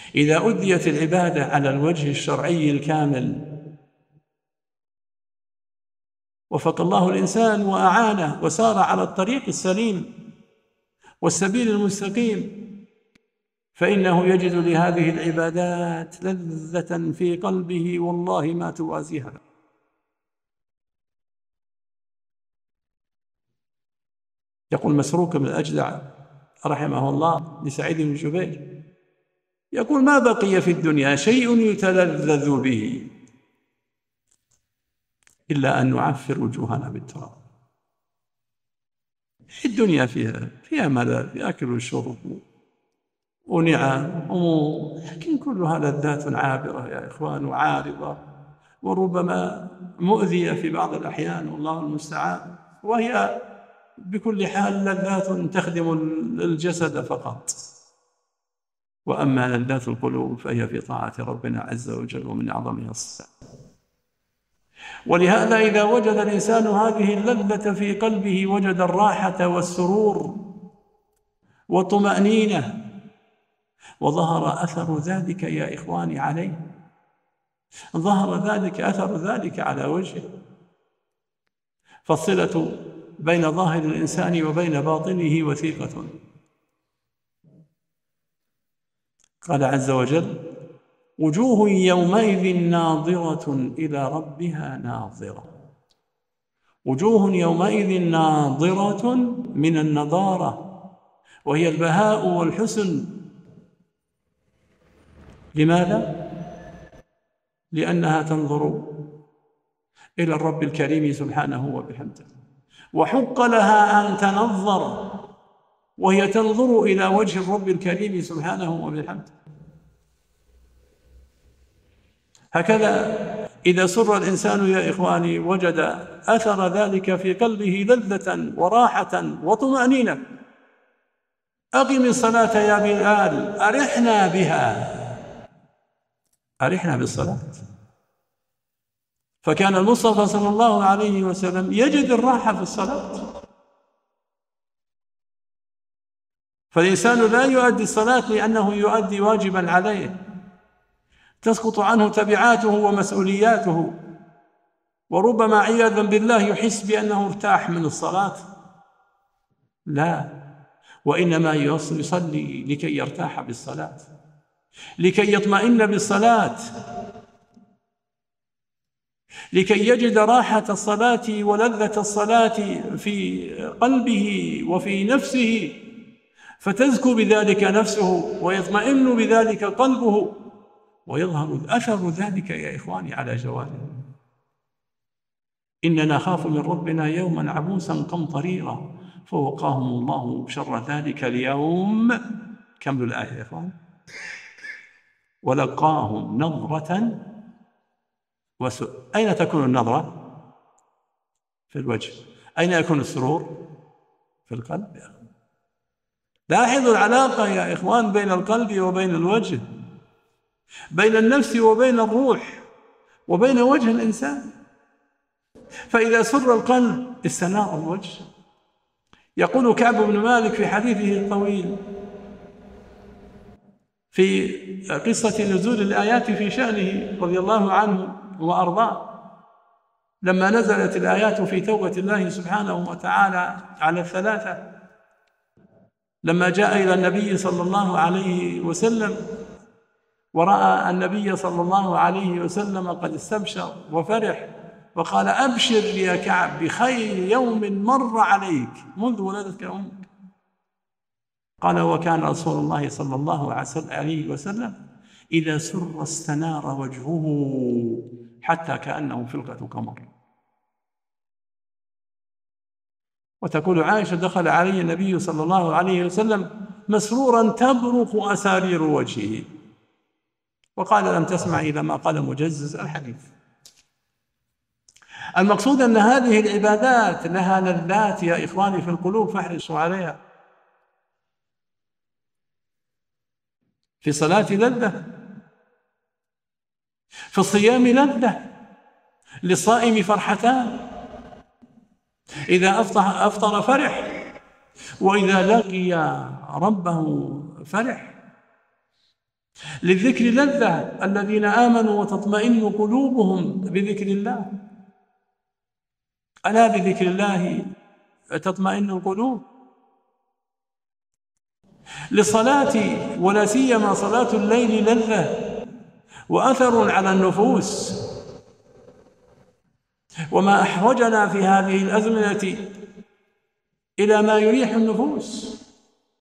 إذا أديت العبادة على الوجه الشرعي الكامل وفق الله الإنسان وأعانه وسار على الطريق السليم والسبيل المستقيم، فإنه يجد لهذه العبادات لذة في قلبه والله ما توازيها. يقول مسروق بن الأجدع رحمه الله لسعيد بن جبير، يقول: ما بقي في الدنيا شيء يتلذذ به إلا أن نعفر وجوهنا بالتراب. الدنيا فيها ملذ، فيها أكل وشرب ونعم أمور، لكن كلها لذات عابرة يا إخوان وعارضة، وربما مؤذية في بعض الأحيان والله المستعان، وهي بكل حال لذات تخدم الجسد فقط. وأما لذات القلوب فهي في طاعة ربنا عز وجل، ومن أعظمها الصلاة. ولهذا إذا وجد الإنسان هذه اللذة في قلبه وجد الراحة والسرور والطمأنينة، وظهر أثر ذلك يا إخواني عليه، ظهر أثر ذلك على وجهه. فالصلة بين ظاهر الإنسان وبين باطنه وثيقة. قال عز وجل: وجوه يومئذ ناظرة إلى ربها ناظرة. وجوه يومئذ ناظرة من النضارة، وهي البهاء والحسن. لماذا؟ لأنها تنظر إلى الرب الكريم سبحانه وبحمده، وحق لها أن تنظر وهي تنظر إلى وجه الرب الكريم سبحانه وبحمده. هكذا إذا سر الإنسان يا إخواني وجد أثر ذلك في قلبه لذة وراحة وطمأنينة. أقم الصلاة يا بلال أرحنا بها، أرحنا بالصلاة. فكان المصطفى صلى الله عليه وسلم يجد الراحة في الصلاة. فالإنسان لا يؤدي الصلاة لأنه يؤدي واجبا عليه، تسقط عنه تبعاته ومسؤولياته، وربما عياذا بالله يحس بأنه ارتاح من الصلاة. لا، وإنما يصلي لكي يرتاح بالصلاة، لكي يطمئن بالصلاة، لكي يجد راحة الصلاة ولذة الصلاة في قلبه وفي نفسه، فتزكو بذلك نفسه ويطمئن بذلك قلبه، ويظهر أثر ذلك يا إخواني على جواره. إننا نخاف من ربنا يوما عبوسا قمطريرا فوقاهم الله شر ذلك اليوم. كملوا الآية يا إخوان. ولقاهم نظرة أين تكون النظرة؟ في الوجه. أين يكون السرور؟ في القلب يا أخوان. لاحظوا العلاقة يا إخوان بين القلب وبين الوجه، بين النفس وبين الروح وبين وجه الإنسان. فإذا سر القلب استنار الوجه. يقول كعب بن مالك في حديثه الطويل في قصة نزول الآيات في شأنه رضي الله عنه وأرضاه، لما نزلت الآيات في توبة الله سبحانه وتعالى على الثلاثة، لما جاء إلى النبي صلى الله عليه وسلم ورأى النبي صلى الله عليه وسلم قد استبشر وفرح، وقال: أبشر يا كعب بخير يوم مر عليك منذ ولدتك أمك. قال: وكان رسول الله صلى الله عليه وسلم إذا سر استنار وجهه حتى كأنه فلقة قمر. وتقول عائشة: دخل علي النبي صلى الله عليه وسلم مسرورا تبرق أسارير وجهه. وقال: لم تسمع إلى ما قال مجزز الحديث. المقصود أن هذه العبادات لها لذات يا إخواني في القلوب، فاحرصوا عليها. في الصلاة لذة، في الصيام لذة، للصائم فرحتان: إذا أفطر فرح، وإذا لقي ربه فرح. للذكر لذة، الذين آمنوا وتطمئن قلوبهم بذكر الله. ألا بذكر الله تطمئن القلوب. للصلاة ولا سيما صلاة الليل لذة وأثر على النفوس، وما أحوجنا في هذه الأزمنة إلى ما يريح النفوس.